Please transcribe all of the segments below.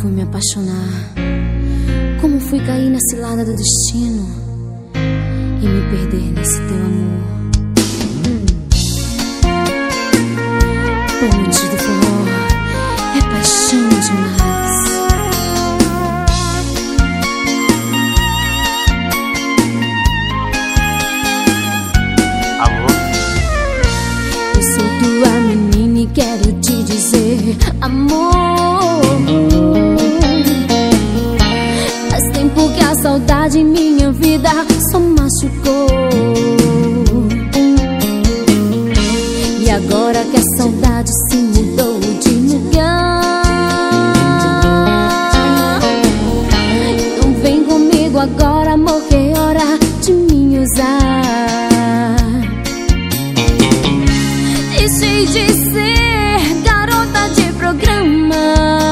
fui me apaixonar, como fui cair na cilada do destino e me perder nesse teu amor. Bandido forró é paixão demais. Alô? Eu sou tua menina e quero te dizer, amor, faz tempo que a saudade em minha vida só machucou. E agora que a saudade se mudou de lugar, então vem comigo agora, amor, que é hora de me usar. Deixei de ser garota de programa,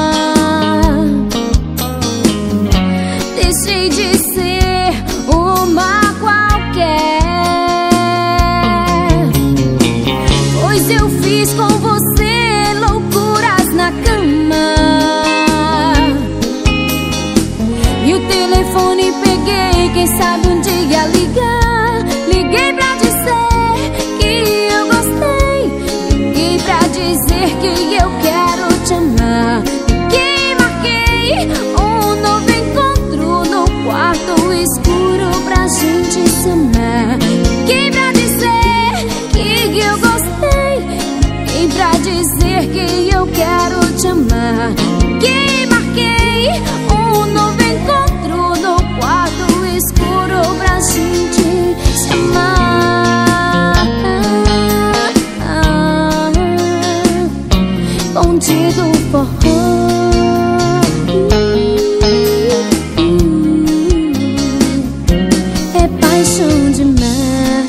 deixei de ser uma qualquer, pois eu fiz com você loucuras na cama. E o telefone peguei, quem sabe um dia ligar. Liguei pra dizer que eu gostei, liguei pra dizer que eu quero te amar. Liguei, marquei um novo encontro no quarto escuro pra gente se amar. Liguei pra dizer que eu gostei, liguei pra dizer que eu quero te amar. Liguei, marquei um novo encontro no quarto escuro pra gente se amar. Bandido forró é paixão demais.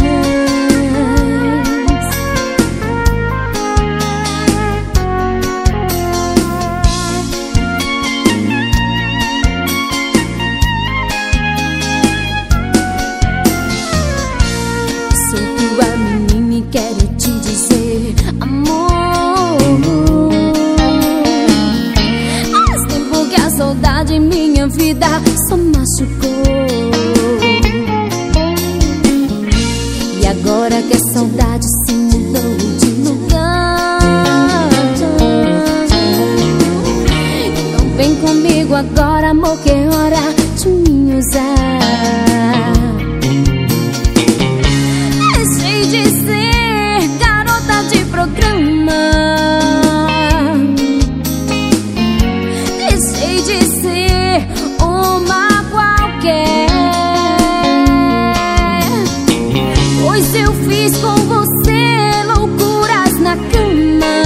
Sou tua menina e quero te dizer, amor, faz tempo que a saudade em minha vida só machucou. E agora que a saudade se mudou de lugar, então vem comigo agora, amor, que é hora de me usar. Deixei de ser garota de programa, deixei de ser uma qualquer, pois eu fiz com você loucuras na cama.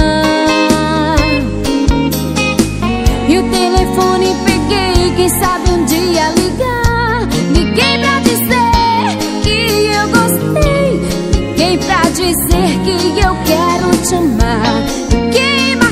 E o telefone peguei, quem sabe um dia ligar. Liguei pra dizer que eu gostei, liguei pra dizer que eu quero te amar. Liguei,